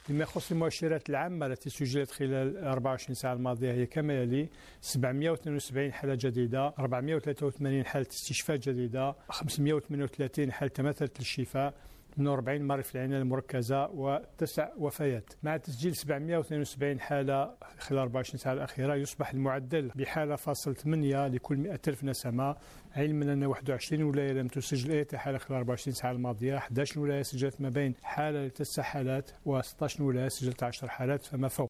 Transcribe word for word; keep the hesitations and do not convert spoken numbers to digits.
فيما يخص المؤشرات العامة التي سجلت خلال أربع وعشرين ساعة الماضية هي كما يلي: سبعمائة واثنين وسبعين حالة جديدة، أربعمائة وثلاثة وثمانين حالة استشفاء جديدة، خمسمائة وثمانية وثلاثين حالة تماثلت للشفاء، ثمانية وأربعين مريض في العناية المركزة، وتسع وفيات. مع تسجيل سبعمائة واثنين وسبعين حالة خلال أربع وعشرين ساعة الأخيرة، يصبح المعدل بحالة فاصل ثمانية لكل مئة ألف نسمة، علما أن واحد وعشرين ولاية لم تسجل أي حالة خلال أربع وعشرين ساعة الماضية، أحد عشر ولاية سجلت ما بين حالة لتسع حالات، و ستة عشر ولاية سجلت عشر حالات فما فوق.